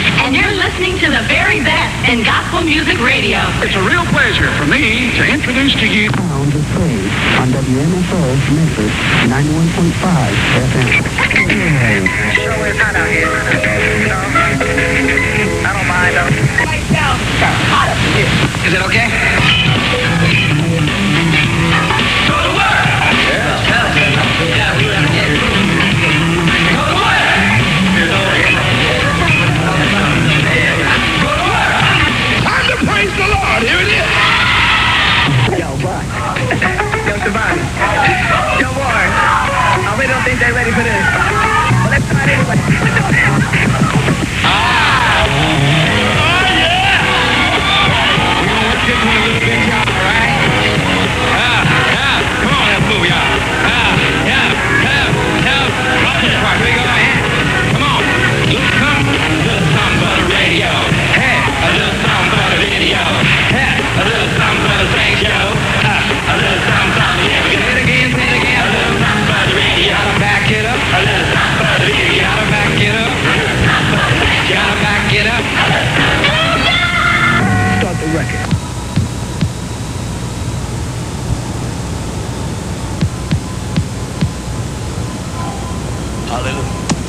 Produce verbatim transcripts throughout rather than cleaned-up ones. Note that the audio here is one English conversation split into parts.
and you're listening to the very best in gospel music radio. It's a real pleasure for me to introduce to you Sound of Praise on W M F O Memphis ninety-one point five F M. Sure is hot out here. You know, I don't mind though. Right now, it's hot up here. Is it okay? Go to work! Yeah. Yeah, we have it. Go to work! Go to work! Time to praise the Lord. Here it is. Yo, boy. Yo, Shabani. Yo, boy. I really don't think they're ready for this. But let's try it anyway. Ah! Oh, yeah! We're gonna work this one a little bit, y'all, all right? Ah, yeah. Come on, let's move, y'all. Ah, yeah, yeah, yeah. Rock this part. Here we go, man. Come on. Little something, little something for the radio. Hey, a little something for the video. Hey, a little something for the sing show. Ah, a little something for the yeah. We can hit it again, hit it again. A little something for the radio. Gotta back it up. A little something for the video. Gotta back it up. Gotta back it up. Start the record. Hallelujah.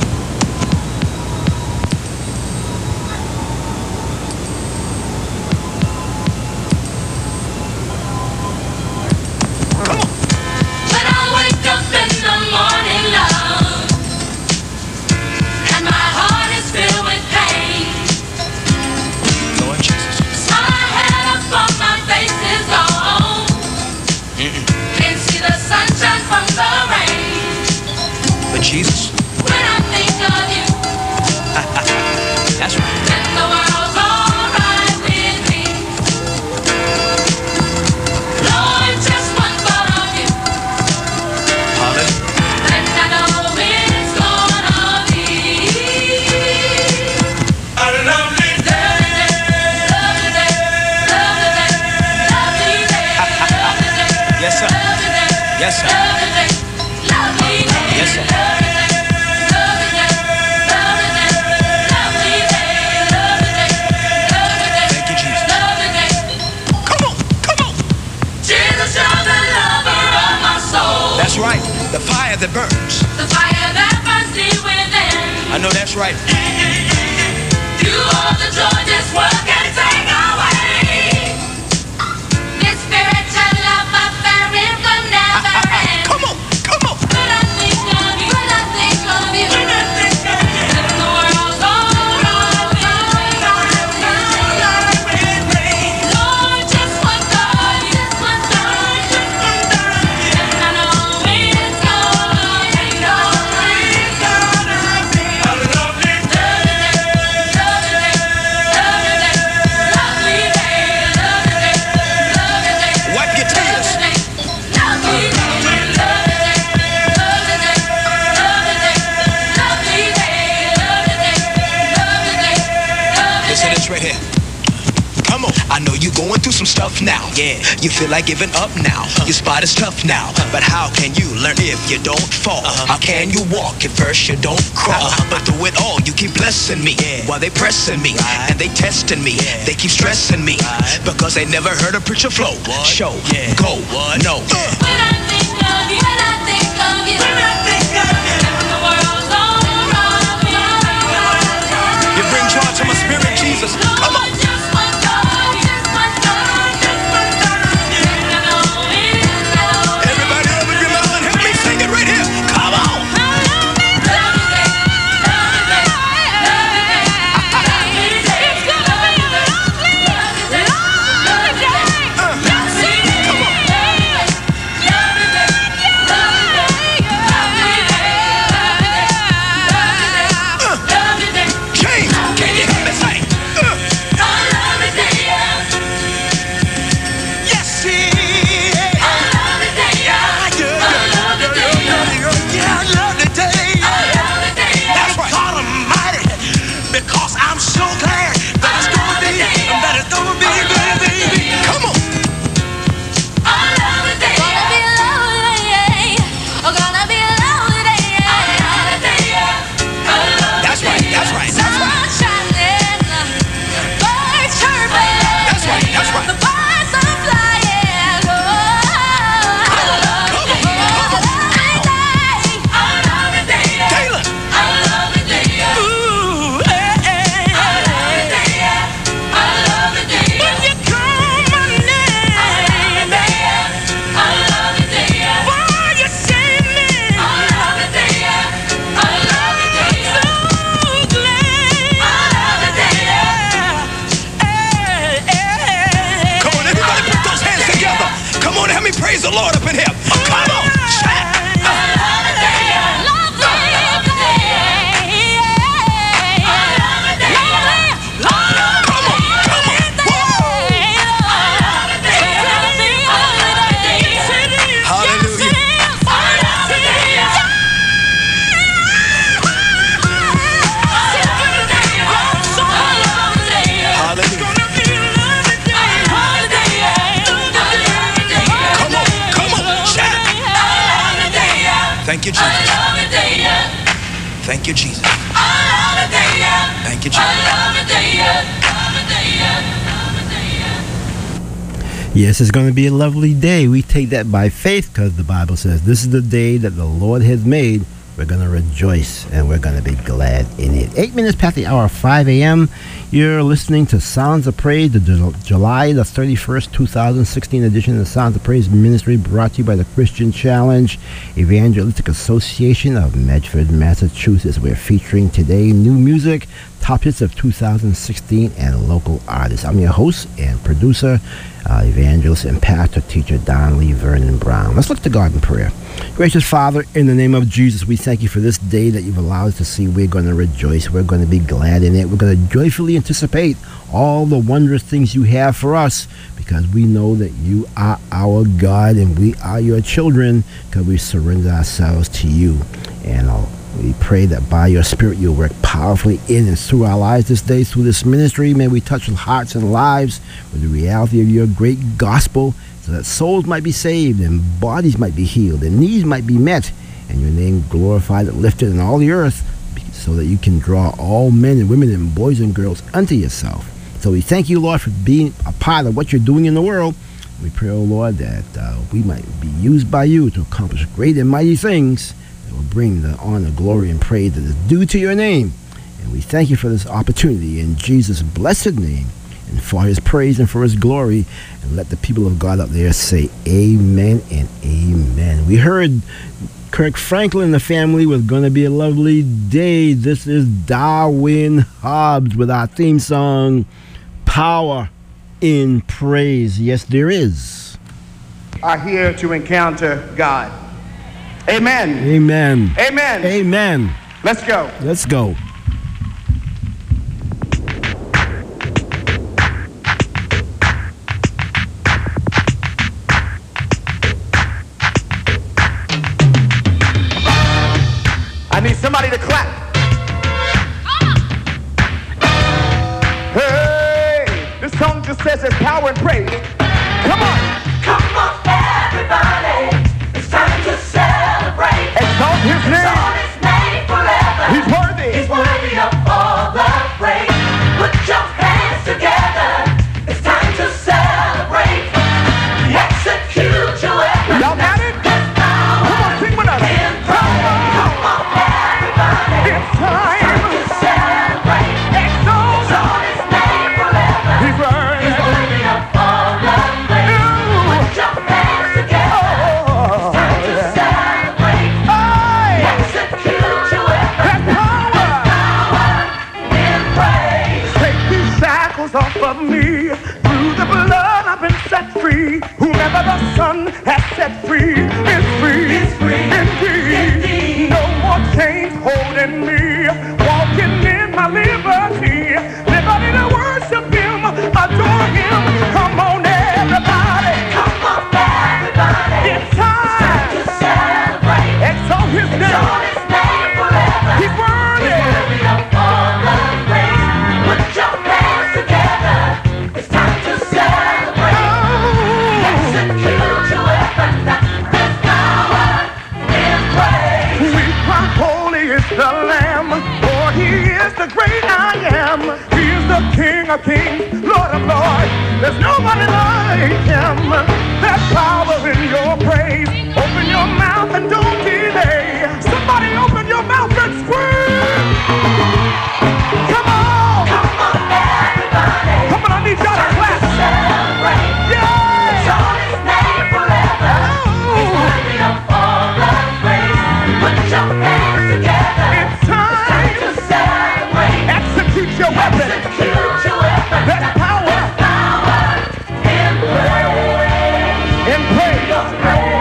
When I wake up in the morning, love, and my heart is filled with pain, Lord Jesus. my head up on my face is gone. Can't see the sunshine from the rain. But Jesus, When I think of you, that's right. then the world's alright with me. Lord, just one thought of you, Hallelujah. and I know it's gonna be A lovely lovely day, lovely day, lovely day, lovely day, lovely day, Yes, sir. lovely day, Yes, sir. lovely day, lovely day, Yes, sir. lovely day, lovely day, lovely day, lovely day, lovely day, lovely day, Thank you, Jesus. lovely day. Come on, come on. Jesus, you're the lover of my soul. That's right. The fire that burns. The fire that burns deep within. I know that's right. You are the joy this world can take away. This spiritual love affair it will never end. Come on, come on. When I think of you, when I think of you, when I think of you, then the world's alright with me. Lord, just one thought, just one thought, just one thought, and I know it's gonna be, it's gonna be a lovely day, lovely day, lovely day, lovely day, lovely day, lovely day, Wipe your tears. lovely day, lovely day, lovely day, lovely day, lovely day, lovely day, lovely day, lovely day, lovely Listen to day. this right here. Come on. I know you're going through some stuff now. Yeah. You feel like giving up now. Your spot is tough now. But how can you learn if you don't fall? How can you walk if first you don't crawl? But through it all, you keep blessing me. While they pressing me and they testing me. They keep stressing me because they never heard a preacher flow. Show, go, no. When I think of you, when I think of you, when I think of you, then the world's alright with me. You bring joy to my spirit, Jesus. Come on. Lord, just one thought, just one thought, just one thought, and I know it's gonna be Everybody open your mouth and help me sing it right here. Come on. lovely day, lovely day, lovely day, lovely day. It's gonna be a lovely, lovely day, lovely day, lovely day, lovely day, lovely day, lovely day, lovely day. That's right. That's right. That's right. Sunshine Lord up in here. Come on, shout. Thank you, Jesus. Thank you, Jesus. Thank you, Jesus. Yes, it's going to be a lovely day. We take that by faith because the Bible says this is the day that the Lord has made. We're going to rejoice and we're going to be glad in it. Eight minutes past the hour of five a.m. You're listening to Sounds of Praise, the Ju- July the thirty-first, twenty sixteen edition of the Sounds of Praise Ministry, brought to you by the Christian Challenge Evangelistic Association of Medford, Massachusetts. We're featuring today new music, top hits of two thousand sixteen, and local artists. I'm your host and producer, uh, evangelist and pastor teacher Don Lee Vernon Brown. Let's look to God in prayer. Gracious Father, in the name of Jesus, we thank you for this day that you've allowed us to see. We're going to rejoice. We're going to be glad in it. We're going to joyfully anticipate all the wondrous things you have for us because we know that you are our God and we are your children because we surrender ourselves to you. And uh, we pray that by your Spirit you'll work powerfully in and through our lives this day, through this ministry. May we touch hearts and lives with the reality of your great gospel so that souls might be saved and bodies might be healed and needs might be met and your name glorified and lifted in all the earth so that you can draw all men and women and boys and girls unto yourself. So we thank you, Lord, for being a part of what you're doing in the world. We pray, oh Lord, that uh, we might be used by you to accomplish great and mighty things that will bring the honor, glory, and praise that is due to your name. And we thank you for this opportunity in Jesus' blessed name and for his praise and for his glory. And let the people of God out there say amen and amen. We heard Kirk Franklin and the family was going to be a lovely day. This is Darwin Hobbs with our theme song, Power in Praise. Yes, there is. Are here to encounter God. Amen. Amen. Amen. Amen. Let's go. Let's go. I need somebody to clap. Hey, this song just says there's power in praise. Come on. Come on, everybody. It's time to celebrate. Exalt his name. Exalt his name forever. He's worthy. He's worthy of all the praise. Put your hands together. It's time to celebrate. Execute your weapon. Y'all got it? There's power Come on, sing with us. in praise. Come on, everybody. It's time. Time to celebrate. Exalt. Exalt his name forever. He's worthy. He's worthy of all the praise. Put your hands together. Oh, Time to celebrate. hey. Execute your weapon. There's power. Power in praise. Take these shackles off of me. Through the blood I've been set free. Whomever the Son has set free is free. Is free. Indeed. Indeed. No more chains holding me. Walking in my liberty. Liberty to worship him, adore him. Come on, everybody. Come on, everybody. It's time. To celebrate. Exalt his Exalt name. his name forever. He's worthy. He's worthy of all the praise. Put your hands together. It's time to celebrate. Oh. Execute your weapon. There's power in praise. We cry, holy is the Lamb, for he is the great I am. He is the King of kings, Lord of lords. There's nobody like him. There's power in your praise. Open your mouth and don't delay. Somebody open your mouth and scream. Come on. Come on, everybody. Come on, I need y'all to clap. Celebrate. Yeah. Exalt his name forever. He's worthy of all the praise. Put your hands together. It's time. To celebrate. Execute your weapon. Execute your weapon. There's power Power in praise. in praise. Your praise.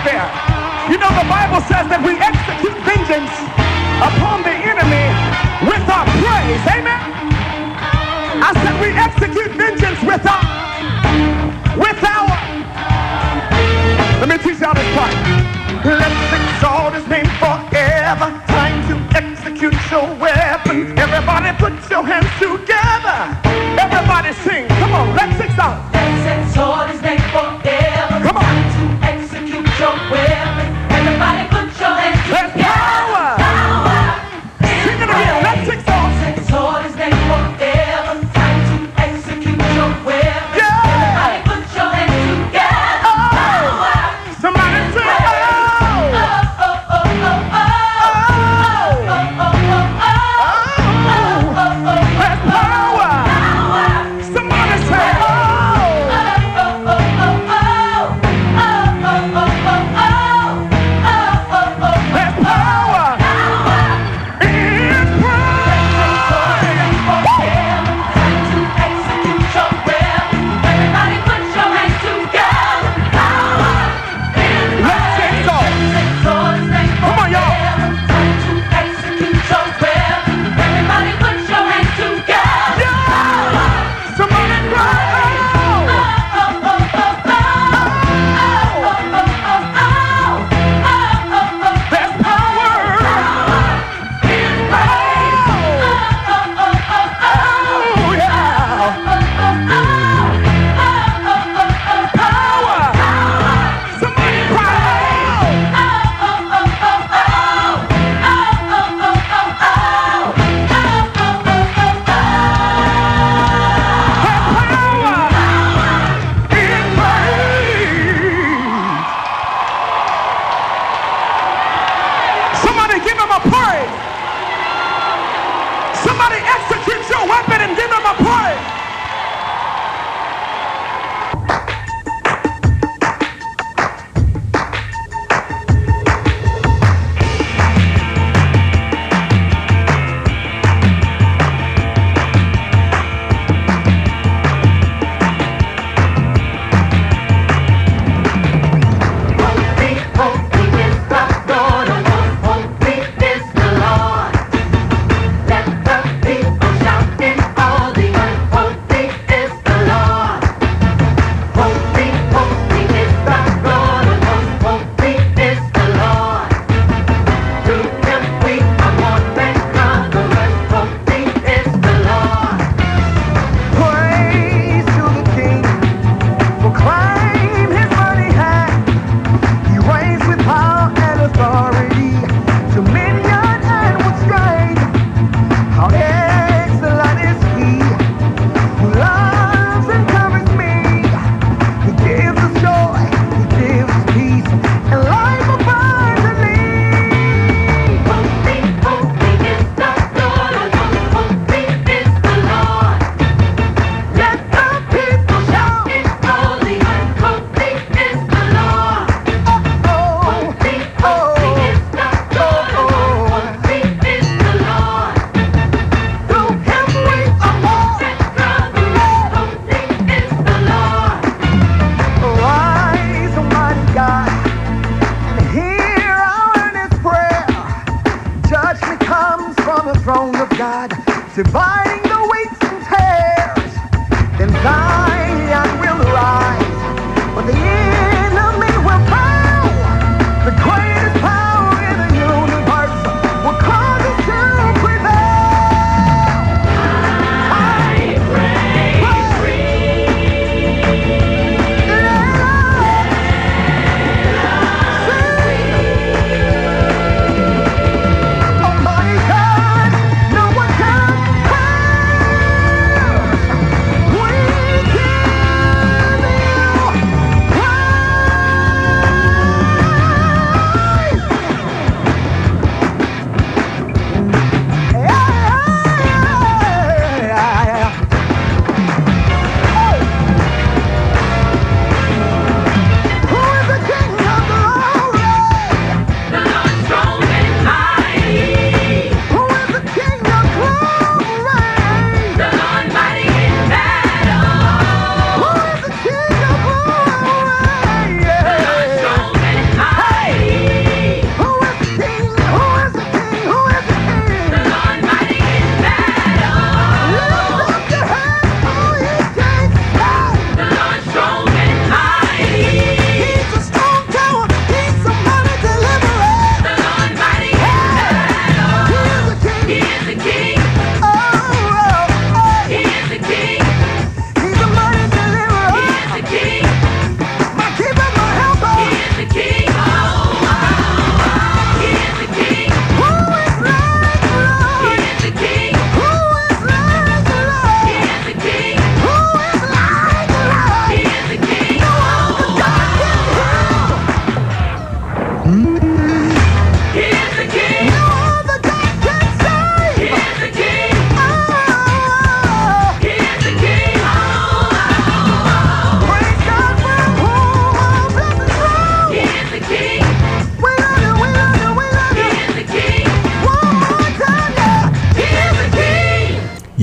there. You know, the Bible says that we execute vengeance upon the enemy with our praise. Amen. I said we execute vengeance with our, with our, let me teach y'all this part. Let's exalt his name forever. Time to execute your weapon. Everybody put your hands together. Everybody sing. Come on, let's exalt. Let's exalt his name forever. Come on. Time to execute your weapon. Everybody put your hands There's together. power. Power. Sing it again. Let's exalt. Let's exalt his name forever. Time to execute your weapon. Yeah. Everybody put your hands together. Power. Somebody sing. Oh. Oh, oh, oh, oh, oh. Oh, oh, oh, oh, oh. Oh, oh, oh, oh, There's power. power. Somebody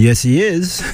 Yes, he is.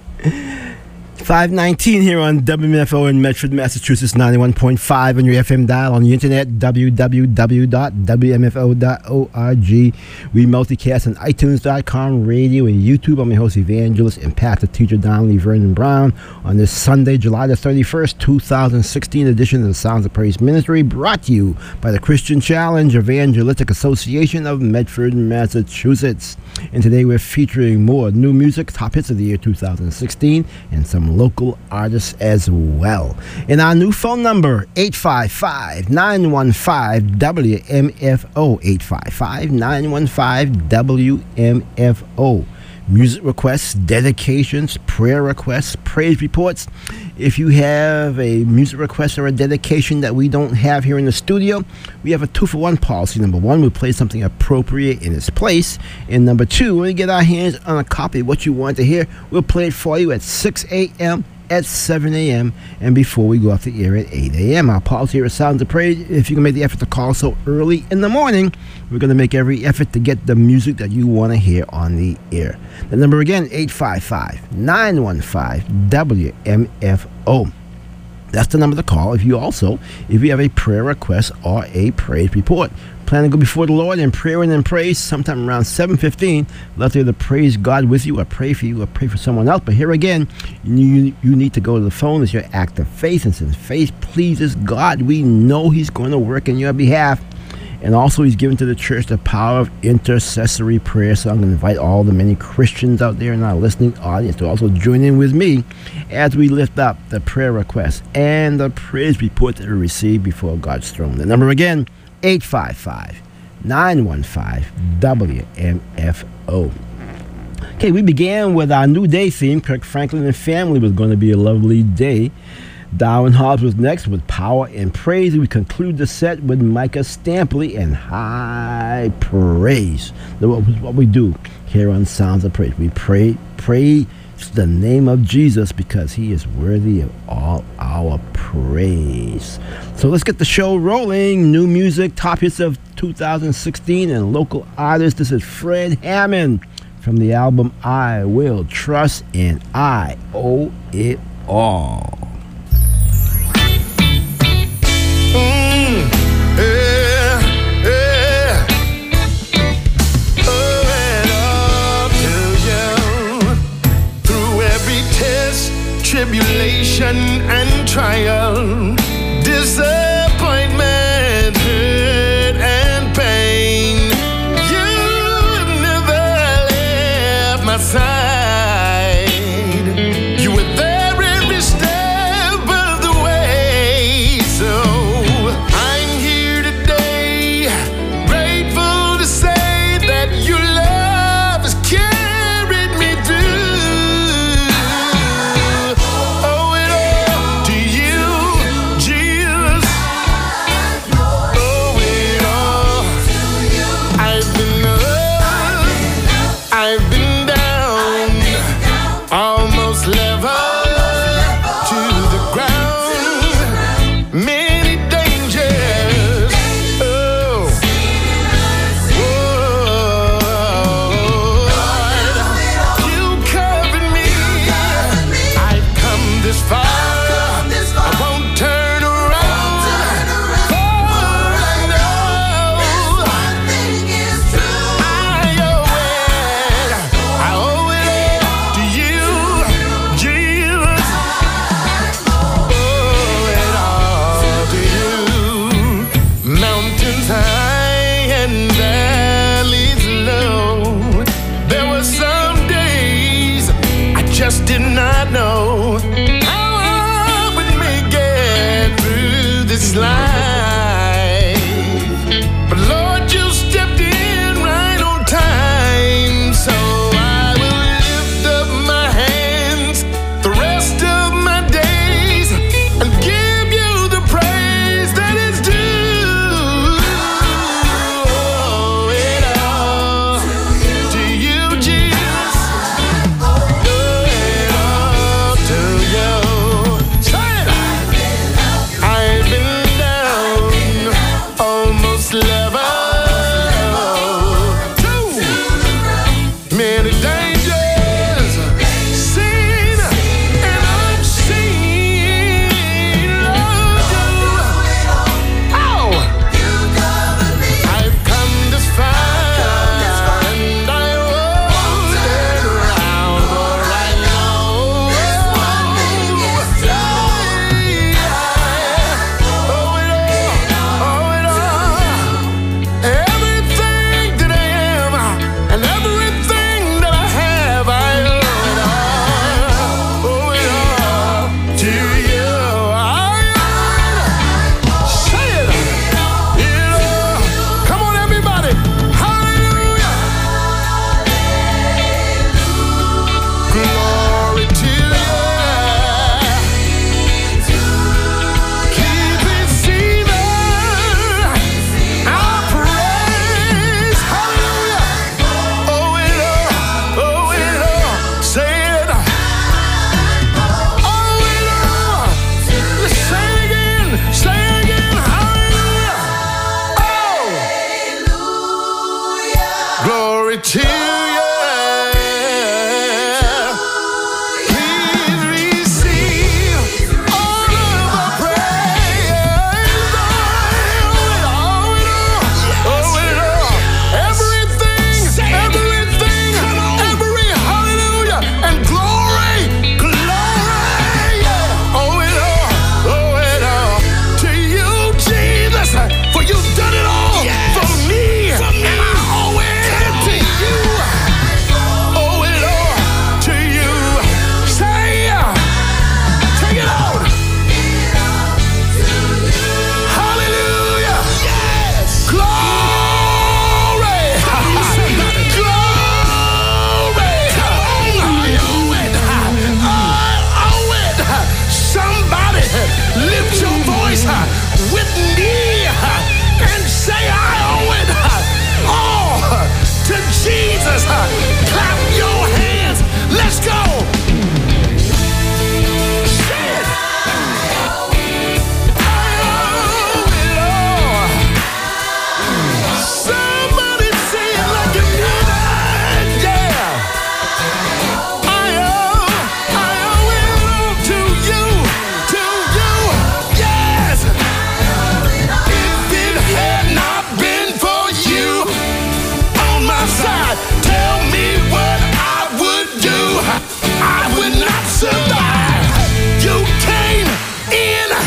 five nineteen here on W M F O in Medford, Massachusetts, ninety-one point five on your F M dial, on the internet, w w w dot w m f o dot org. We multicast on iTunes dot com, radio, and YouTube. I'm your host, evangelist and pastor teacher Donnelly Vernon Brown, on this Sunday, July the thirty-first, two thousand sixteen edition of the Sounds of Praise Ministry, brought to you by the Christian Challenge Evangelistic Association of Medford, Massachusetts. And today we're featuring more new music, top hits of the year two thousand sixteen, and some local artists as well. And our new phone number, eight five five, nine one five, W M F O, eight five five, nine one five, W M F O. Music requests, dedications, prayer requests, praise reports. If you have a music request or a dedication that we don't have here in the studio, we have a two-for-one policy. Number one, we play something appropriate in its place. And number two, when we get our hands on a copy of what you want to hear, we'll play it for you at six a.m., at seven a.m., and before we go off the air at eight a.m. Our policy here at Sounds of Praise, if you can make the effort to call so early in the morning, we're going to make every effort to get the music that you want to hear on the air. The number again, eight five five, nine one five, W M F O. That's the number to call if you also, if you have a prayer request or a praise report. Plan to go before the Lord in prayer and in praise sometime around seven fifteen. Love to either praise God with you or pray for you or pray for someone else. But here again, you, you need to go to the phone as your act of faith. And since faith pleases God, we know He's going to work in your behalf. And also, He's given to the church the power of intercessory prayer. So I'm going to invite all the many Christians out there in our listening audience to also join in with me as we lift up the prayer requests and the praise report that we receive before God's throne. The number again, eight five five, nine one five, W M F O. Okay, we began with our new day theme. Kirk Franklin and Family was going to be a lovely day. Darwin Hobbs was next with Power and Praise. We conclude the set with Micah Stampley and High Praise. That's what we do here on Sounds of Praise. We pray, pray the name of Jesus because He is worthy of all our praise. So let's get the show rolling. New music, top hits of two thousand sixteen, and local artists. This is Fred Hammond from the album I Will Trust and I Owe It All. Mm, yeah, yeah. Owe it all to you. Through every test, tribulation and trial, disappointment, hurt and pain, you never left my side. You were there every step of the way. So I'm here today, grateful to say that your love has carried me through. Owe it all to you, Jesus.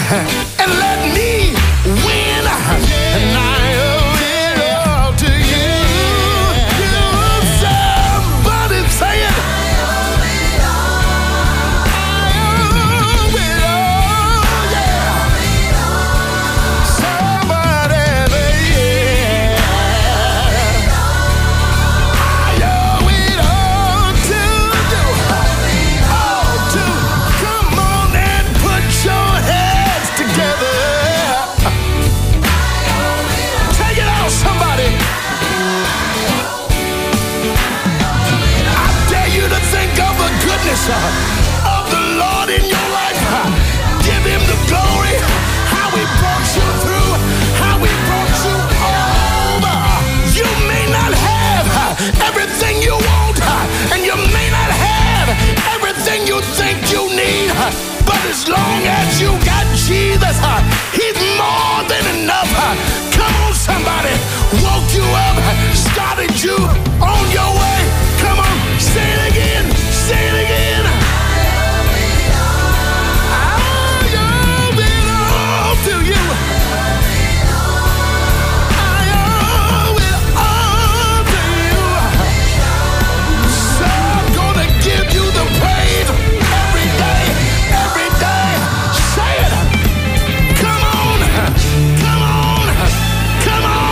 and let me win. And I owe it all to you. You somebody say it. I owe it all. I owe it all, yeah. Somebody say it. I owe it all to you. All to. Come on and put your heads together. Take it out, somebody. I dare you to think of the goodness uh, of the Lord in your life. Uh, Give him the glory. How he brought you through. How he brought you over. You may not have uh, everything you want, uh, and you may not have everything you think you need, uh, but as long as you got Jesus, uh, he's more than enough. uh. Come on, somebody. Woke you up, started you on your way. Come on, say it again. Say it again. I owe it all to you. I owe it all to you. So I'm gonna give you the praise every day, every day. Say it. Come on, come on, come on.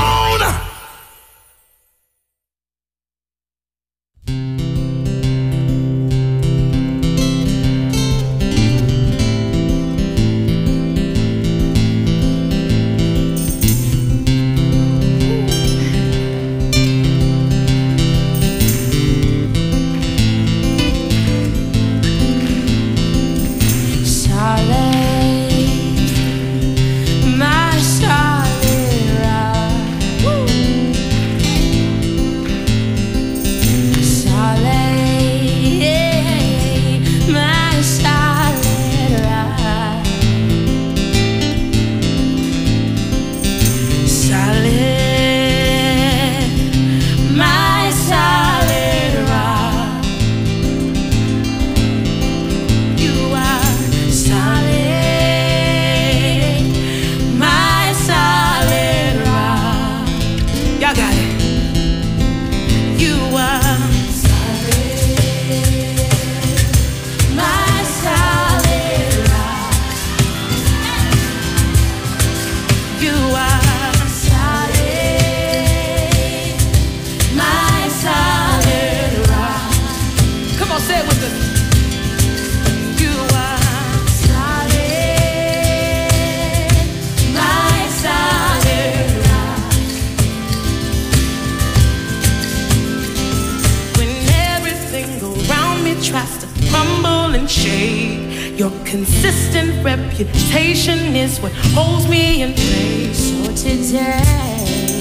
Consistent reputation is what holds me in place. So today,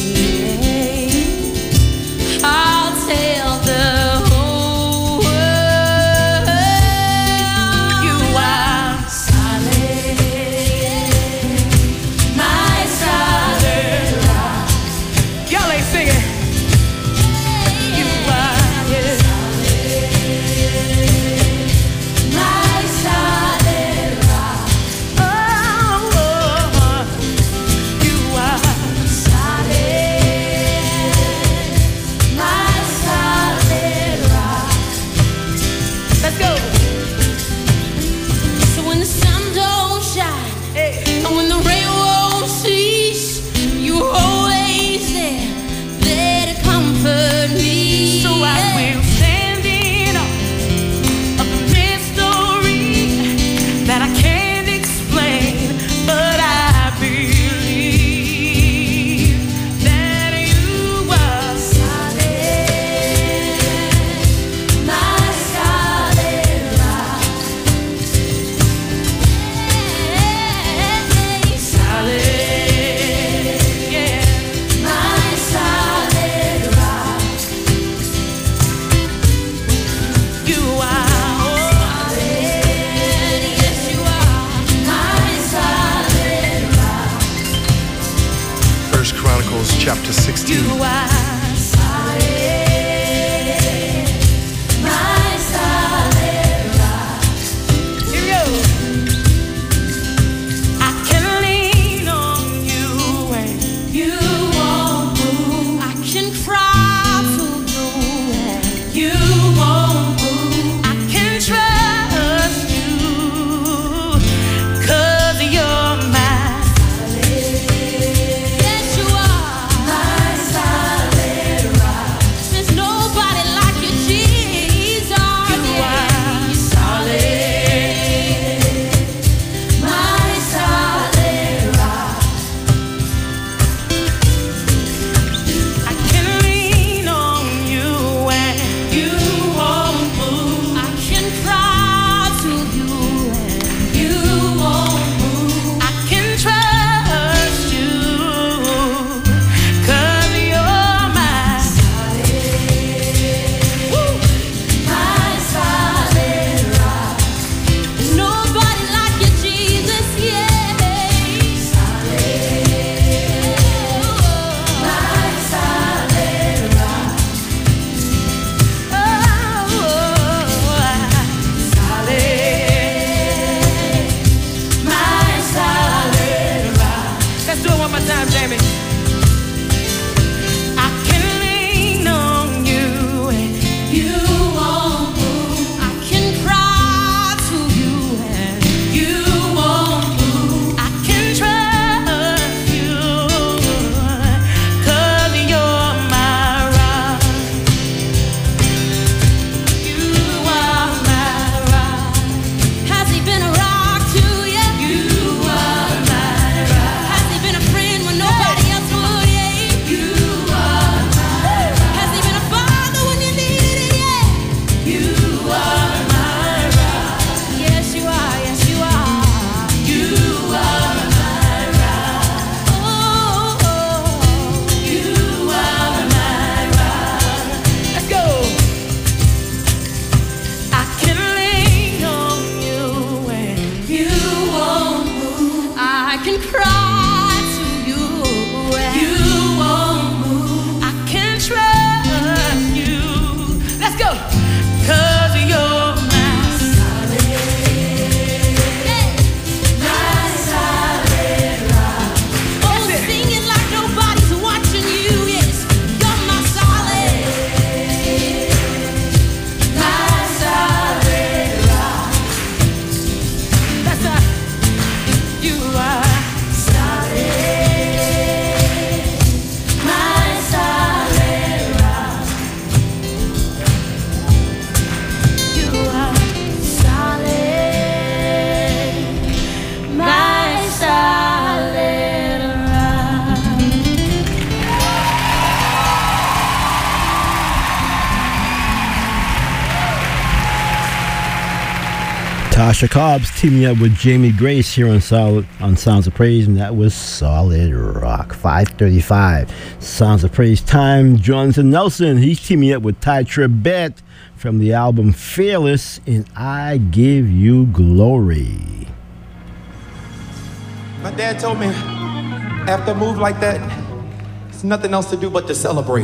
I'll tell the whole world you are solid, my solid rock. Y'all ain't singing. You are, yeah. My solid rock. Oh, oh, oh. You are chapter sixteen. You are solid, my solid rock. Here we go. I Tasha Cobbs teaming up with Jamie Grace here on Solid, on Sounds of Praise, and that was Solid Rock. five thirty-five, Sounds of Praise time. Jonathan Nelson, he's teaming up with Ty Tribbett from the album Fearless, and I Give You Glory. My dad told me after a move like that, there's nothing else to do but to celebrate.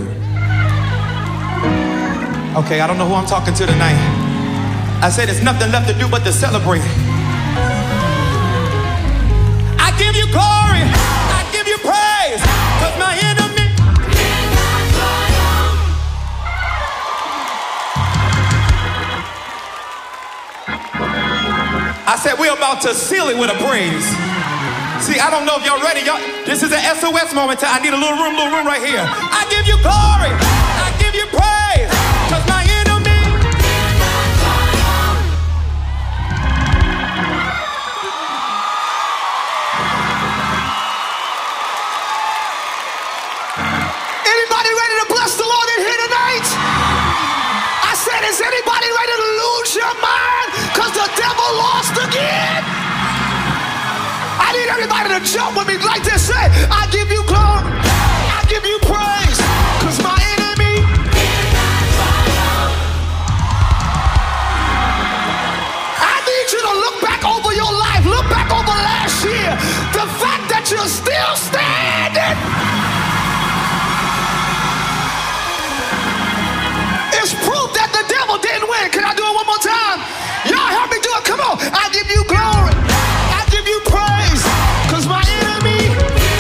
Okay, I don't know who I'm talking to tonight. I said there's nothing left to do but to celebrate. I give you glory, I give you praise, cause my enemy. I said we're about to seal it with a praise. See, I don't know if y'all ready. Y'all, this is an S O S moment. I need a little room, little room right here. I give you glory, I give you praise, cause my enemy. Is anybody ready to lose your mind? Cause the devil lost again. I need everybody to jump with me like this. Say, I give you glory, I give you praise, cause my enemy. I need you to look back over your life, look back over last year. The fact that you're still standing is proof that the devil didn't win. Can I do it one more time? Y'all help me do it. Come on. I give you glory, I give you praise, cause my enemy.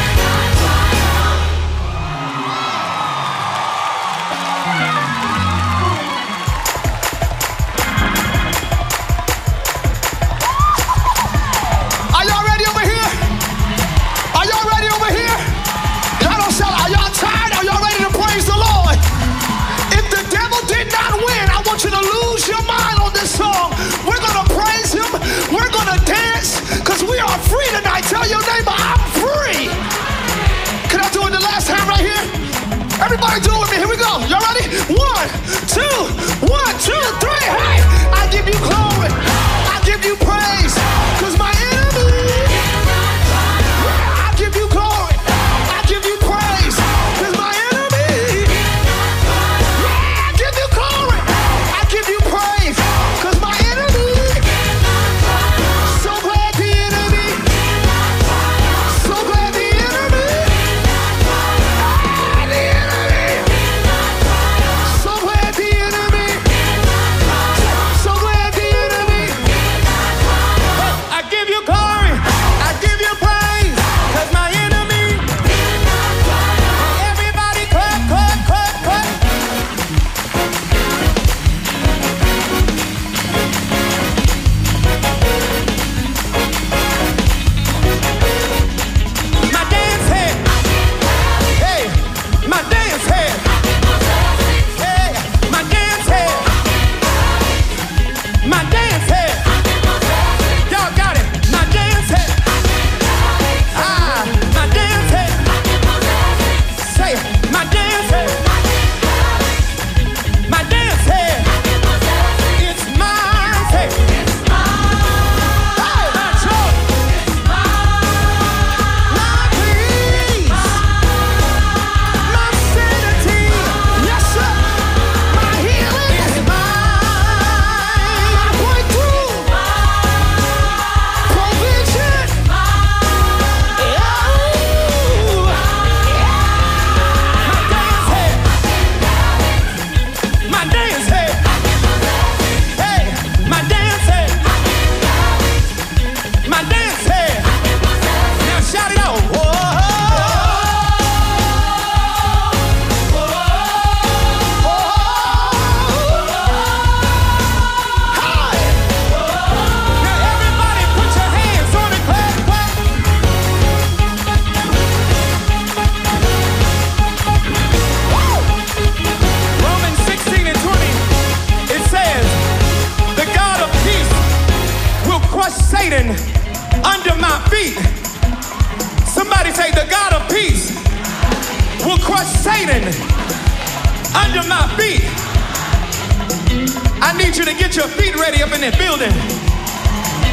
Are y'all ready over here? Are y'all ready over here? Y'all don't sound. Are y'all tired? Are y'all ready to praise the Lord? Did not win. I want you to lose your mind on this song. We're gonna praise him. We're gonna dance because we are free tonight. Tell your neighbor, I'm free. Can I do it the last time right here? Everybody do it with me. Here we go. Y'all ready? One, two, one, two, three. Hey, I give you glory, I give you praise, cause my enemy. I give you glory, I give you praise, cause my enemy. Satan under my feet. Somebody say, the God of peace will crush Satan under my feet. I need you to get your feet ready up in that building.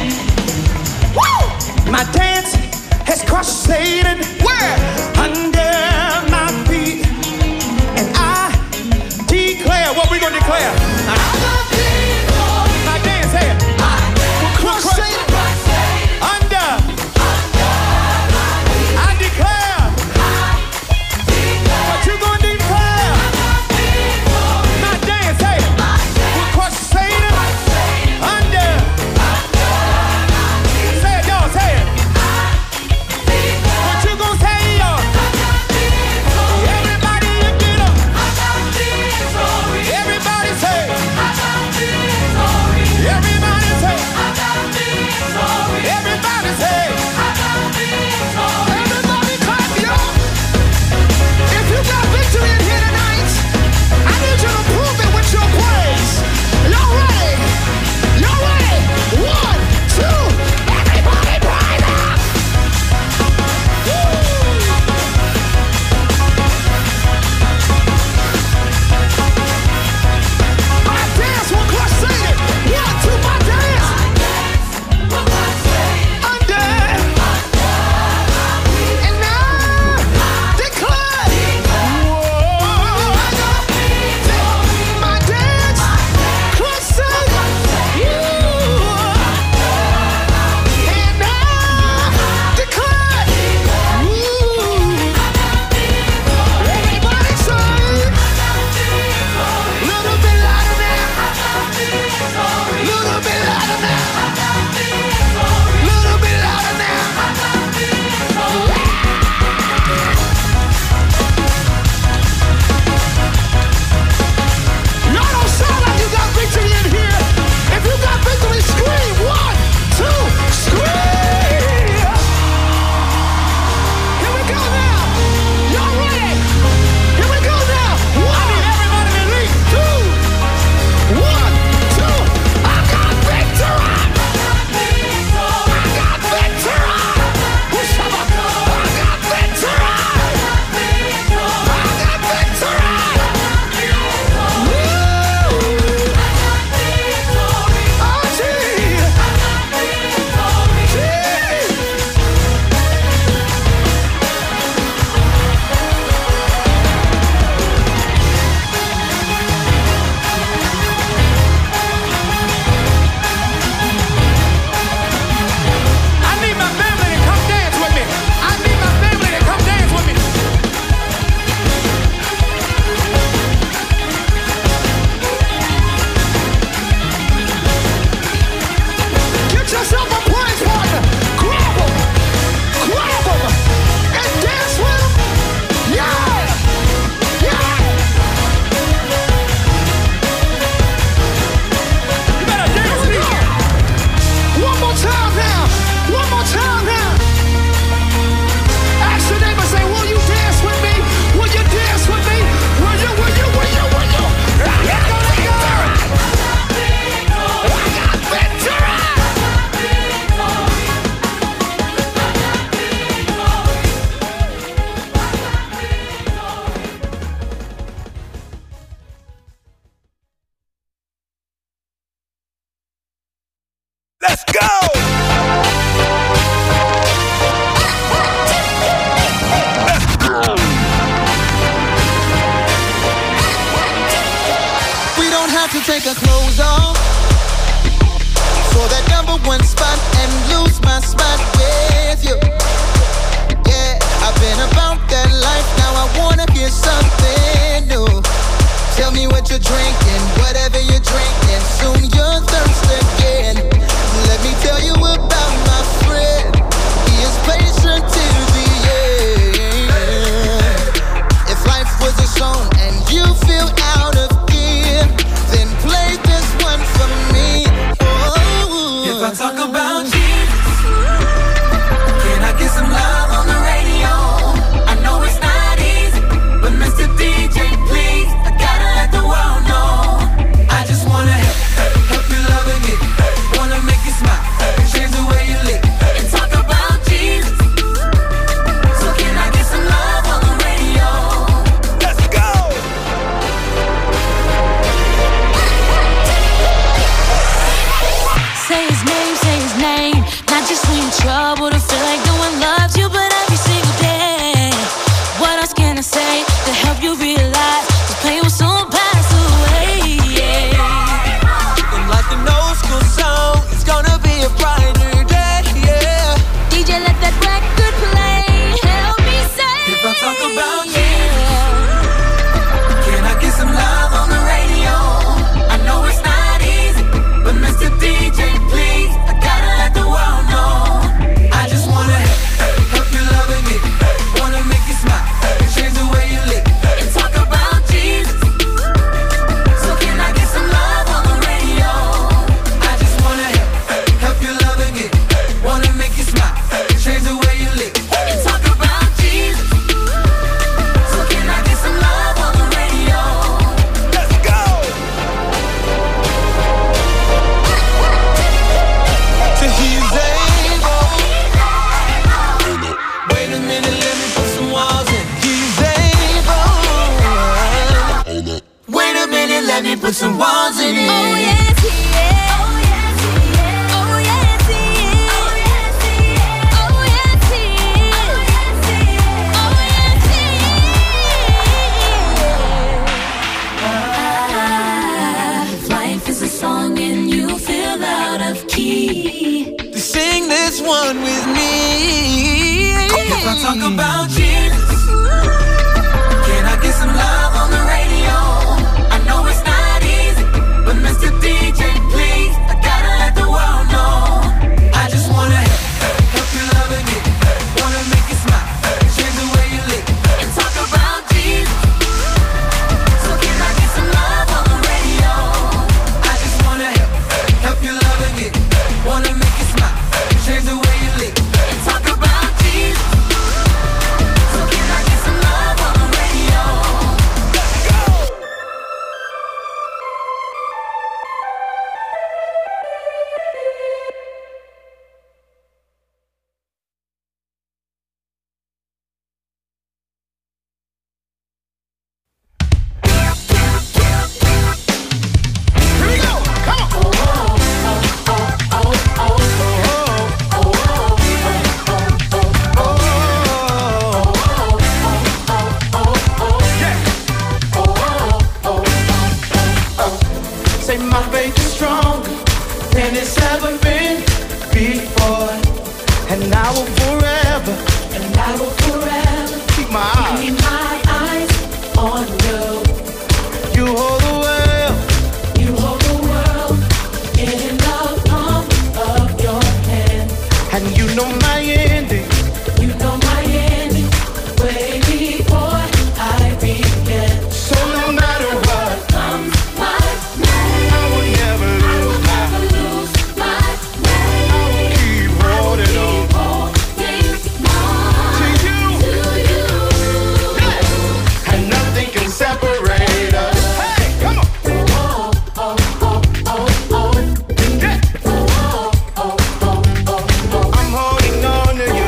is one with me. If I talk about Jesus, can I get some love on the radio? I know it's not easy, but Mister D J, please, I gotta let the world know. I just wanna help, help you love again. Wanna make you smile, change the way you live, and talk about Jesus. So can I get some love on the radio? I just wanna help, help you love again. Wanna make you smile, change the way you live, and talk about Jesus. So can I get some love on the radio? Go! Here we go. Come on. Say my faith is stronger than it's ever been before, and I will forever, And I will forever keep my eyes. keep my eyes on you. You hold the world, You hold the world in the palm of your hand. and you know my ending. You know my ending way before I began. So no matter what, Comes my I name. will never I will lose my. never lose my I will name. keep holding on Keep holding on to you, to you. and nothing can separate us. Hey, come on. Oh, oh, oh, oh, oh. Yeah. Oh, oh, oh, oh, oh. I'm holding on to you.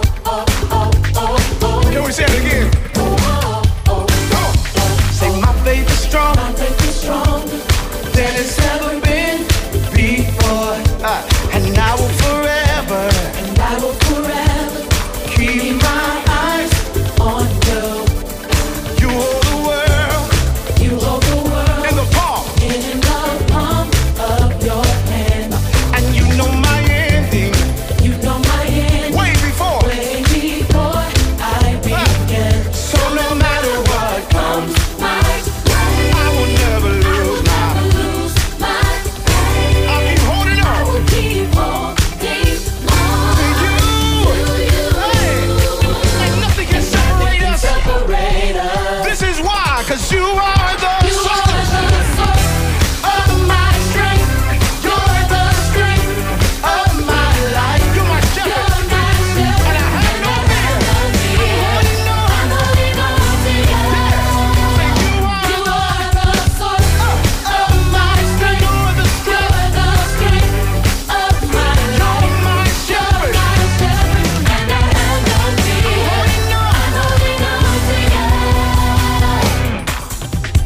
Can we say it again? Come on. Say my faith is strong My faith is stronger than it's ever been before, uh, and I will forever and I will forever keep my eyes on you. You hold the world You hold the world in the palm, in the palm of your hand. and you know my ending You know my end way before. way before I began. So no matter what comes, My way, I will never lose my. never lose my way. I'll keep holding I on will keep holding on to you. to you. Hey, and nothing can separate us. Separate us. This is why, 'cause you are the You are source the source of my strength. You're the strength of my life. You're my shepherd, You're my shepherd. and I have no fear. Holding on. I'm holding on to you. Say you are You are the source of my strength. You're the strength. You're the strength of my You're life. my You're shepherd. my shepherd, and I have no fear. Holding on. I'm holding on to you.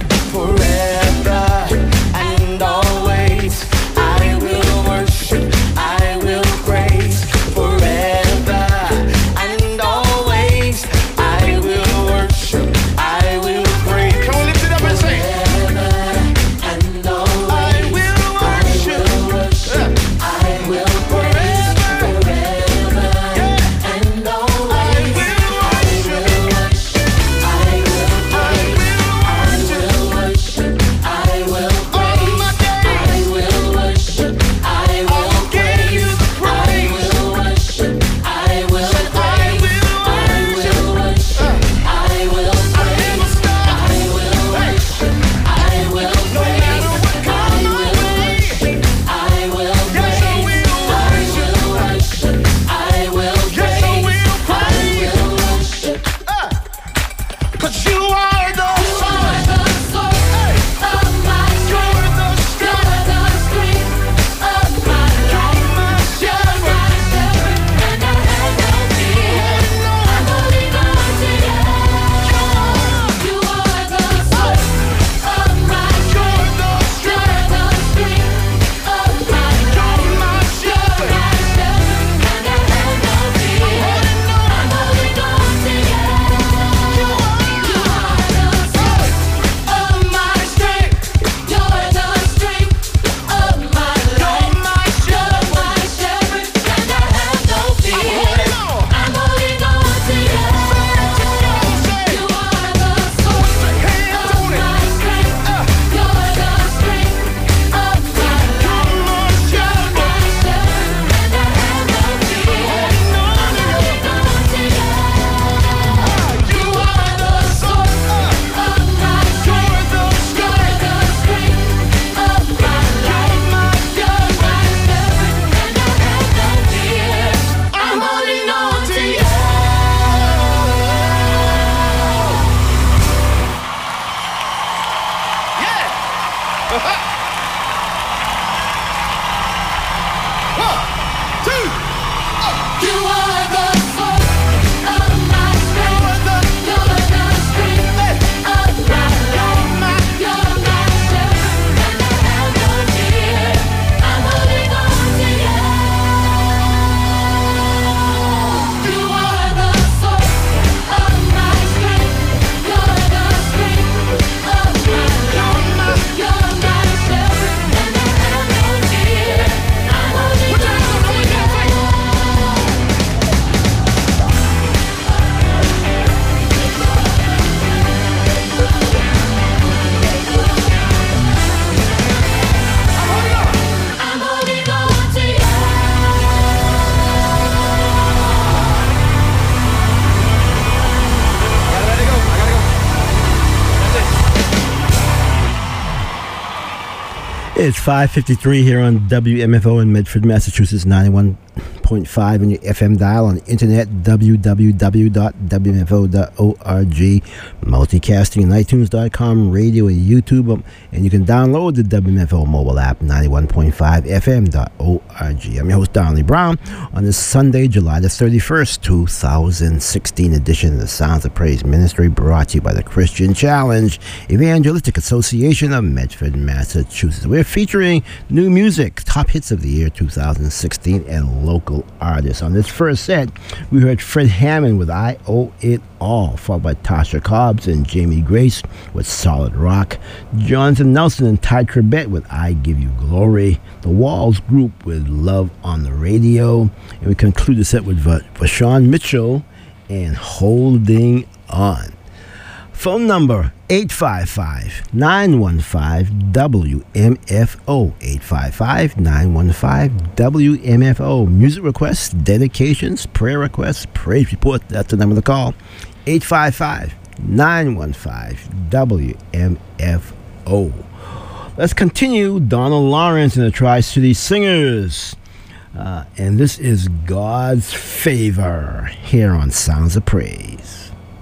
It's five fifty-three here on W M F O in Medford, Massachusetts, ninety-one point five on your F M dial, on the internet, w w w dot w m f o dot org, multicasting on iTunes dot com, radio and YouTube, um, and you can download the W M F O mobile app, ninety-one point five f m dot org. I'm your host, Donley Brown, on this Sunday, July the thirty-first, two thousand sixteen edition of the Sounds of Praise Ministry, brought to you by the Christian Challenge Evangelistic Association of Medford, Massachusetts. We're featuring new music, top hits of the year two thousand sixteen, and local artists. On this first set, we heard Fred Hammond with I Owe It All, followed by Tasha Cobbs and Jamie Grace with Solid Rock, Jonathan Nelson and Ty Tribbett with I Give You Glory, The Walls Group with Love on the Radio, and we conclude the set with Va- Vashawn Mitchell and Holding On. Phone number eight five five, nine one five, W M F O, eight five five, nine one five, W M F O. Music requests, dedications, prayer requests, praise report, that's the number to call, eight five five, nine one five, W M F O. Let's continue. Donald Lawrence and the Tri-City Singers. Uh, and this is God's Favor here on Sounds of Praise.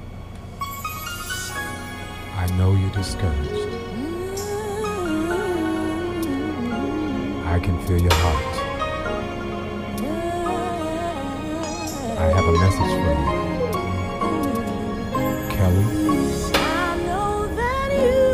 I know you're discouraged. I can feel your heart. I have a message for you. Kelly? I know that you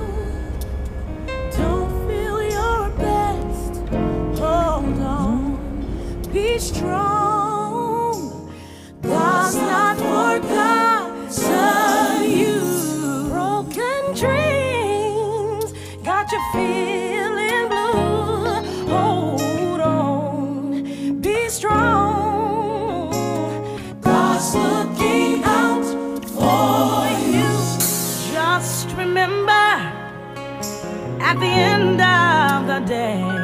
don't feel your best. Hold on, be strong. God's not forgotten you. Broken dreams got you feeling blue. Hold on, be strong. God's looking out for you. Just remember, at the end of the day,